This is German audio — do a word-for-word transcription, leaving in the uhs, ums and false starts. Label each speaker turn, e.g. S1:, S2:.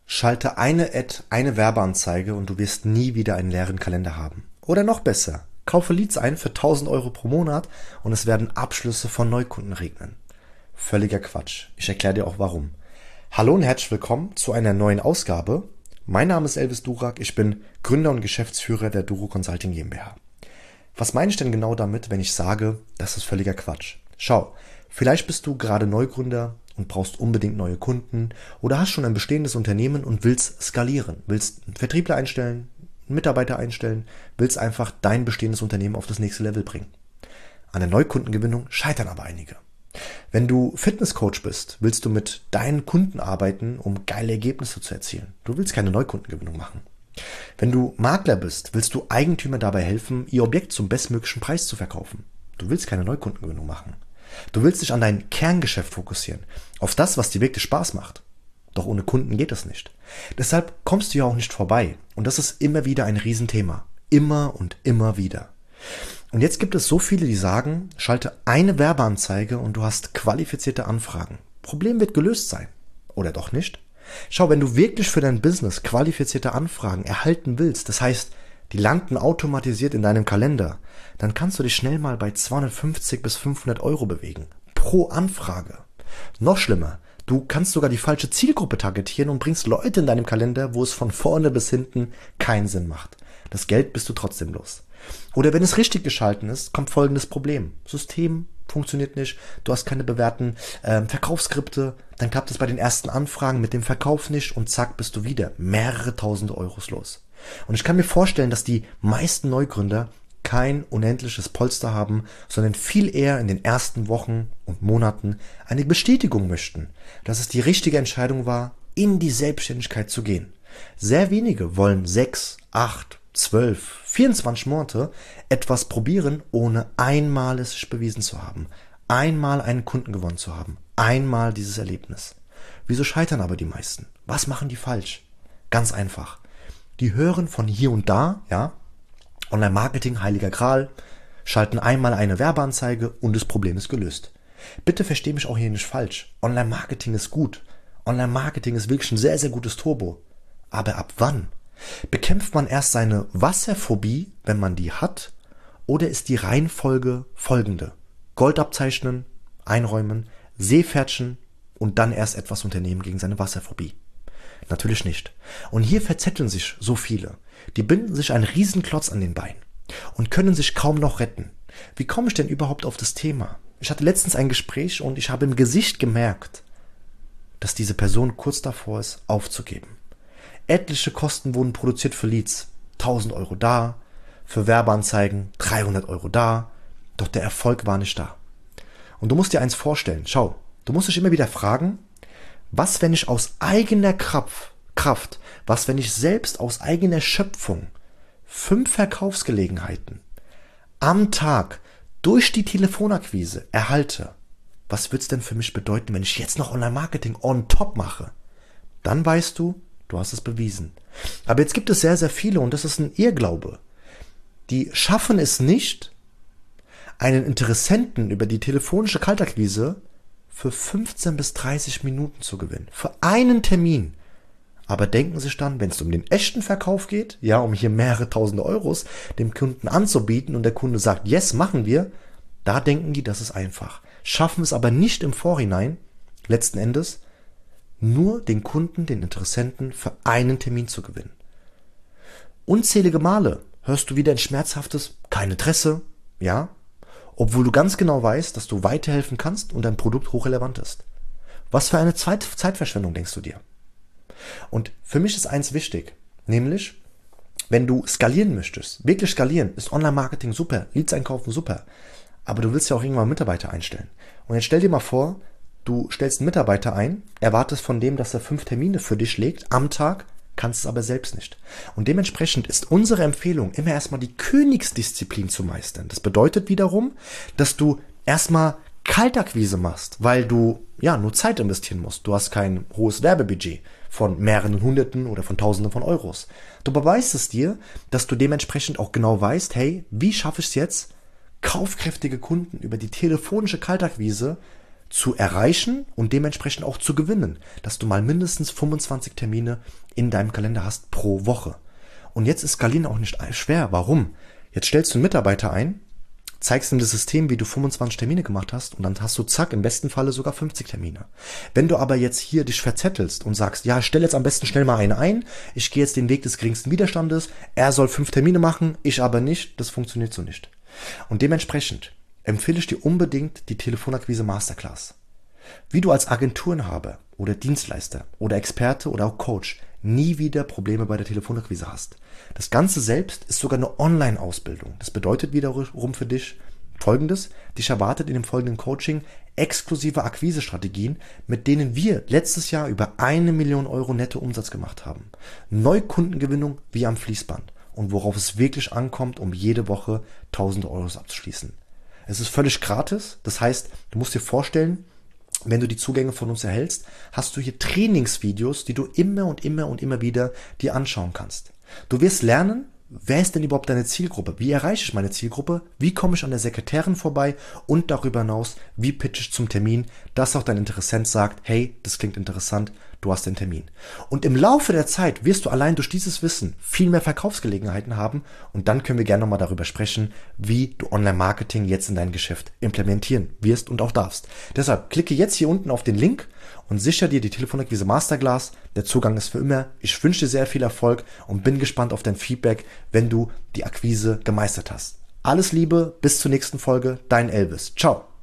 S1: Schalte eine Ad, eine Werbeanzeige und du wirst nie wieder einen leeren Kalender haben. Oder noch besser, kaufe Leads ein für tausend Euro pro Monat und es werden Abschlüsse von Neukunden regnen. Völliger Quatsch. Ich erkläre dir auch warum. Hallo und herzlich willkommen zu einer neuen Ausgabe. Mein Name ist Elvis Durak, ich bin Gründer und Geschäftsführer der Duro Consulting GmbH. Was meine ich denn genau damit, wenn ich sage, das ist völliger Quatsch? Schau, vielleicht bist du gerade Neugründer und brauchst unbedingt neue Kunden oder hast schon ein bestehendes Unternehmen und willst skalieren, willst einen Vertriebler einstellen, einen Mitarbeiter einstellen, willst einfach dein bestehendes Unternehmen auf das nächste Level bringen. An der Neukundengewinnung scheitern aber einige. Wenn du Fitnesscoach bist, willst du mit deinen Kunden arbeiten, um geile Ergebnisse zu erzielen. Du willst keine Neukundengewinnung machen. Wenn du Makler bist, willst du Eigentümer dabei helfen, ihr Objekt zum bestmöglichen Preis zu verkaufen. Du willst keine Neukundengewinnung machen. Du willst dich an dein Kerngeschäft fokussieren, auf das, was dir wirklich Spaß macht. Doch ohne Kunden geht das nicht. Deshalb kommst du ja auch nicht vorbei. Und das ist immer wieder ein Riesenthema. Immer und immer wieder. Und jetzt gibt es so viele, die sagen, schalte eine Werbeanzeige und du hast qualifizierte Anfragen. Problem wird gelöst sein. Oder doch nicht? Schau, wenn du wirklich für dein Business qualifizierte Anfragen erhalten willst, das heißt, die landen automatisiert in deinem Kalender, dann kannst du dich schnell mal bei zweihundertfünfzig bis fünfhundert Euro bewegen. Pro Anfrage. Noch schlimmer, du kannst sogar die falsche Zielgruppe targetieren und bringst Leute in deinem Kalender, wo es von vorne bis hinten keinen Sinn macht. Das Geld bist du trotzdem los. Oder wenn es richtig geschalten ist, kommt folgendes Problem. System funktioniert nicht, du hast keine bewährten äh, Verkaufsskripte, dann klappt es bei den ersten Anfragen mit dem Verkauf nicht und zack bist du wieder mehrere tausend Euros los. Und ich kann mir vorstellen, dass die meisten Neugründer kein unendliches Polster haben, sondern viel eher in den ersten Wochen und Monaten eine Bestätigung möchten, dass es die richtige Entscheidung war, in die Selbstständigkeit zu gehen. Sehr wenige wollen sechs, acht, zwölf, vierundzwanzig Monate etwas probieren, ohne einmal es sich bewiesen zu haben, einmal einen Kunden gewonnen zu haben, einmal dieses Erlebnis. Wieso scheitern aber die meisten? Was machen die falsch? Ganz einfach. Die hören von hier und da, ja, Online-Marketing, heiliger Gral, schalten einmal eine Werbeanzeige und das Problem ist gelöst. Bitte versteh mich auch hier nicht falsch. Online-Marketing ist gut. Online-Marketing ist wirklich ein sehr, sehr gutes Turbo. Aber ab wann? Bekämpft man erst seine Wasserphobie, wenn man die hat, oder ist die Reihenfolge folgende? Gold abzeichnen, einräumen, Seepferdchen und dann erst etwas unternehmen gegen seine Wasserphobie. Natürlich nicht. Und hier verzetteln sich so viele. Die binden sich einen Riesenklotz an den Bein und können sich kaum noch retten. Wie komme ich denn überhaupt auf das Thema? Ich hatte letztens ein Gespräch und ich habe im Gesicht gemerkt, dass diese Person kurz davor ist, aufzugeben. Etliche Kosten wurden produziert für Leads. tausend Euro da, für Werbeanzeigen dreihundert Euro da, doch der Erfolg war nicht da. Und du musst dir eins vorstellen, schau, du musst dich immer wieder fragen, was, wenn ich aus eigener Kraft, Kraft, was, wenn ich selbst aus eigener Schöpfung fünf Verkaufsgelegenheiten am Tag durch die Telefonakquise erhalte? Was wird's denn für mich bedeuten, wenn ich jetzt noch Online-Marketing on top mache? Dann weißt du, du hast es bewiesen. Aber jetzt gibt es sehr, sehr viele, und das ist ein Irrglaube, die schaffen es nicht, einen Interessenten über die telefonische Kaltakquise für fünfzehn bis dreißig Minuten zu gewinnen. Für einen Termin. Aber denken sich dann, wenn es um den echten Verkauf geht, ja, um hier mehrere tausende Euros dem Kunden anzubieten und der Kunde sagt, yes, machen wir, da denken die, das ist einfach. Schaffen es aber nicht im Vorhinein, letzten Endes, nur den Kunden, den Interessenten für einen Termin zu gewinnen. Unzählige Male hörst du wieder ein schmerzhaftes, kein Interesse, ja, obwohl du ganz genau weißt, dass du weiterhelfen kannst und dein Produkt hochrelevant ist. Was für eine Zeit- Zeitverschwendung denkst du dir? Und für mich ist eins wichtig, nämlich, wenn du skalieren möchtest, wirklich skalieren, ist Online-Marketing super, Leads einkaufen super, aber du willst ja auch irgendwann Mitarbeiter einstellen. Und jetzt stell dir mal vor, du stellst einen Mitarbeiter ein, erwartest von dem, dass er fünf Termine für dich legt am Tag, kannst es aber selbst nicht. Und dementsprechend ist unsere Empfehlung, immer erstmal die Königsdisziplin zu meistern. Das bedeutet wiederum, dass du erstmal Kaltakquise machst, weil du ja nur Zeit investieren musst. Du hast kein hohes Werbebudget von mehreren Hunderten oder von Tausenden von Euros. Du beweist es dir, dass du dementsprechend auch genau weißt, hey, wie schaffe ich es jetzt, kaufkräftige Kunden über die telefonische Kaltakquise zu erreichen und dementsprechend auch zu gewinnen, dass du mal mindestens fünfundzwanzig Termine in deinem Kalender hast pro Woche. Und jetzt ist Skalieren auch nicht schwer. Warum? Jetzt stellst du einen Mitarbeiter ein, zeigst ihm das System, wie du fünfundzwanzig Termine gemacht hast und dann hast du zack, im besten Falle sogar fünfzig Termine. Wenn du aber jetzt hier dich verzettelst und sagst, ja, stell jetzt am besten schnell mal einen ein, ich gehe jetzt den Weg des geringsten Widerstandes, er soll fünf Termine machen, ich aber nicht, das funktioniert so nicht. Und dementsprechend empfehle ich dir unbedingt die Telefonakquise Masterclass. Wie du als Agenturinhaber oder Dienstleister oder Experte oder auch Coach nie wieder Probleme bei der Telefonakquise hast. Das Ganze selbst ist sogar eine Online-Ausbildung. Das bedeutet wiederum für dich Folgendes: Dich erwartet in dem folgenden Coaching exklusive Akquisestrategien, mit denen wir letztes Jahr über eine Million Euro Nettoumsatz gemacht haben. Neukundengewinnung wie am Fließband und worauf es wirklich ankommt, um jede Woche tausend Euro abzuschließen. Es ist völlig gratis, das heißt, du musst dir vorstellen, wenn du die Zugänge von uns erhältst, hast du hier Trainingsvideos, die du immer und immer und immer wieder dir anschauen kannst. Du wirst lernen, wer ist denn überhaupt deine Zielgruppe? Wie erreiche ich meine Zielgruppe? Wie komme ich an der Sekretärin vorbei? Und darüber hinaus, wie pitche ich zum Termin, dass auch dein Interessent sagt, hey, das klingt interessant, du hast den Termin. Und im Laufe der Zeit wirst du allein durch dieses Wissen viel mehr Verkaufsgelegenheiten haben und dann können wir gerne nochmal darüber sprechen, wie du Online-Marketing jetzt in dein Geschäft implementieren wirst und auch darfst. Deshalb klicke jetzt hier unten auf den Link und sicher dir die Telefonakquise Masterclass. Der Zugang ist für immer. Ich wünsche dir sehr viel Erfolg und bin gespannt auf dein Feedback, wenn du die Akquise gemeistert hast. Alles Liebe, bis zur nächsten Folge, dein Elvis. Ciao.